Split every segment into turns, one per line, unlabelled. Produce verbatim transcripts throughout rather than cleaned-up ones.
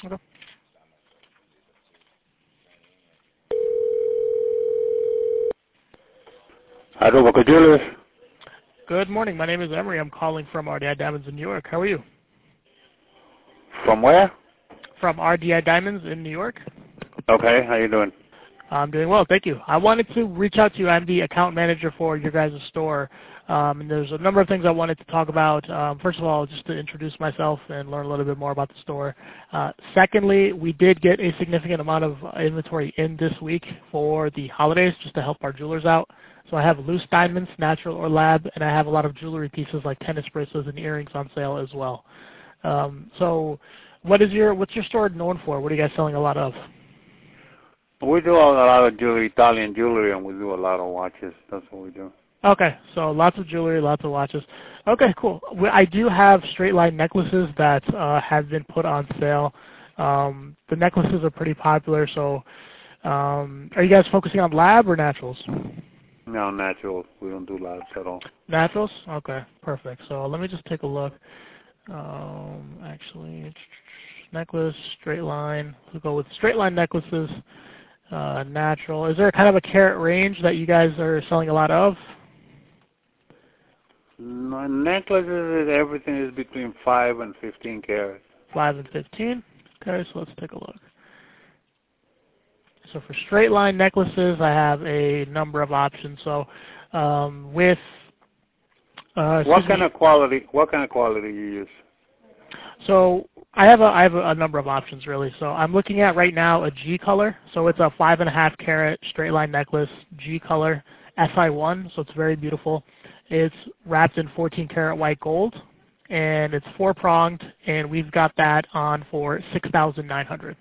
Okay.
Aruba Jewelers.
Good morning. My name is Emery. I'm calling from R D I Diamonds in New York. How are you?
From where?
From R D I Diamonds in New York.
Okay, how you doing?
I'm doing well, thank you. I wanted to reach out to you. I'm the account manager for your guys' store. Um, and there's a number of things I wanted to talk about. Um, first of all, just to introduce myself and learn a little bit more about the store. Uh, secondly, we did get a significant amount of inventory in this week for the holidays just to help our jewelers out. So I have loose diamonds, natural or lab, and I have a lot of jewelry pieces like tennis bracelets and earrings on sale as well. Um, so what is your, what's your store known for? What are you guys selling a lot of?
We do a lot of jewelry, Italian jewelry, and we do a lot of watches. That's what we do.
Okay, so lots of jewelry, lots of watches. Okay, cool. We- I do have straight line necklaces that uh, have been put on sale. Um, the necklaces are pretty popular, so um, are you guys focusing on lab or naturals?
No, natural. We don't do labs at all.
Naturals? Okay, perfect. So let me just take a look. Um, actually, necklace, straight line. We'll go with straight line necklaces, uh, natural. Is there kind of a carat range that you guys are selling a lot of?
No, necklaces, everything is between five and fifteen carats.
five and fifteen. Okay, so let's take a look. So for straight line necklaces, I have a number of options. So um, with uh,
What kind
me,
of quality? What kind of quality you use?
So I have a I have a, a number of options really. So I'm looking at right now a G color. So it's a five and a half carat straight line necklace, G color, S I one. So it's very beautiful. It's wrapped in fourteen karat white gold, and it's four pronged, and we've got that on for six thousand nine hundred.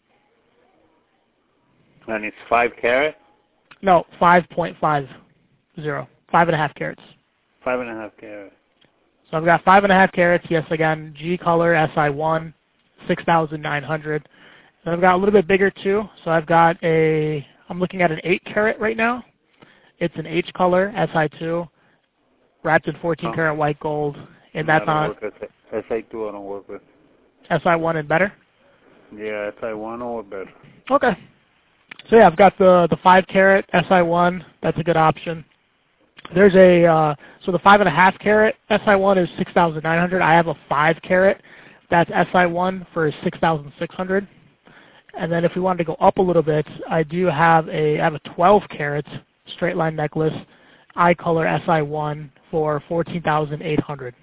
And it's five carat?
No, five point five zero, five and a half carats.
Five and a half carat.
So I've got five and a half carats. Yes, again, G color, S I one, six thousand nine hundred. And I've got a little bit bigger too. So I've got a, I'm looking at an eight carat right now. It's an H color, S I two, wrapped in fourteen
Oh.
karat white gold, and
I
that's
don't
on
work with S I two. I don't work with.
S I one and better.
Yeah, S I one or better.
Okay. So yeah, I've got the the five carat S I one. That's a good option. There's a uh, so the five and a half carat S I one is six thousand nine hundred. I have a five carat that's S I one for six thousand six hundred. And then if we wanted to go up a little bit, I do have a I have a twelve carat straight line necklace, eye color S I one for fourteen thousand eight hundred.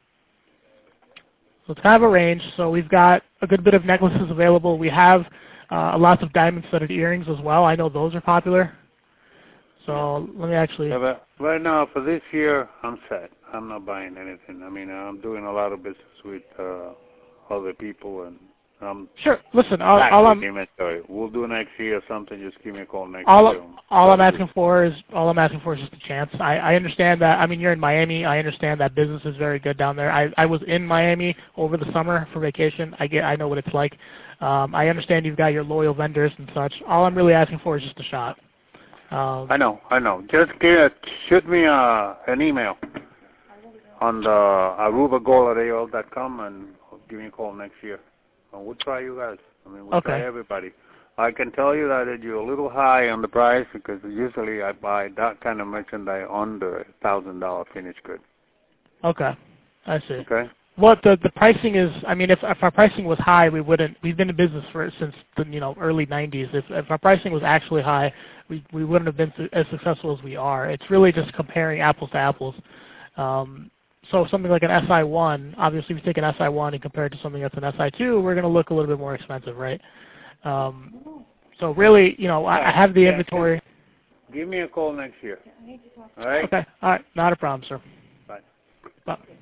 So it's kind of a range. So we've got a good bit of necklaces available. We have uh, lots of diamond studded earrings as well. I know those are popular. So let me actually.
Yeah, but right now for this year, I'm set. I'm not buying anything. I mean, I'm doing a lot of business with uh, other people, and I'm
Sure. Listen, all,
packed
all
with
I'm
inventory. We'll do next year or something. Just give me a call next
all
year.
all I'm asking for is all I'm asking for is just a chance. I, I understand that. I mean, you're in Miami. I understand that business is very good down there. I I was in Miami over the summer for vacation. I get I know what it's like. Um, I understand you've got your loyal vendors and such. All I'm really asking for is just a shot. Um,
I know, I know. Just give, shoot me uh, an email on the aruba gold at A O L dot com and give me a call next year. And we'll try you guys. I mean, we'll
Okay.
try everybody. I can tell you that you're a little high on the price because usually I buy that kind of merchandise under a thousand dollar finished good.
Okay, I see.
Okay.
Well, the the pricing is. I mean, if if our pricing was high, we wouldn't. We've been in business for since the you know early nineties. If if our pricing was actually high, we we wouldn't have been su- as successful as we are. It's really just comparing apples to apples. Um, so something like an S I one, obviously, if you take an S I one and compare it to something that's an S I two, we're going to look a little bit more expensive, right? Um, so really, you know, I, I have the
Yeah,
inventory.
Give me a call next year. All right.
Okay, all right, not a problem, sir.
Bye.
Bye.